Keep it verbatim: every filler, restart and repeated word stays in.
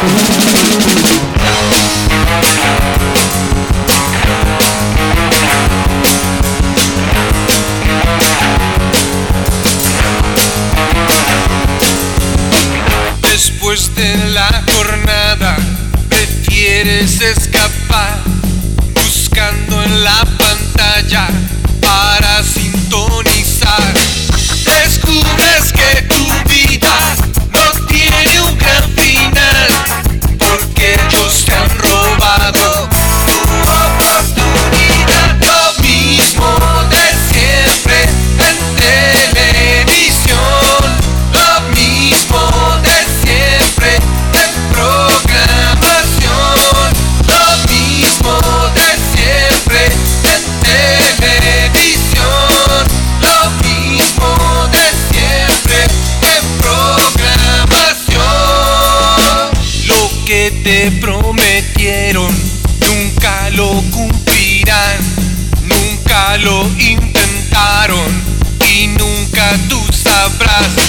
Después de la jornada prefieres escapar, buscando en la pantalla para sintonizar. Descubres que tu vida no tiene un gran final, porque ellos te han robado tu oportunidad. Lo mismo de siempre en televisión, lo mismo de siempre en programación, lo mismo de siempre en televisión, lo mismo de siempre en programación. Lo que te prometieron nunca lo cumplirán, nunca lo intentaron y nunca tú sabrás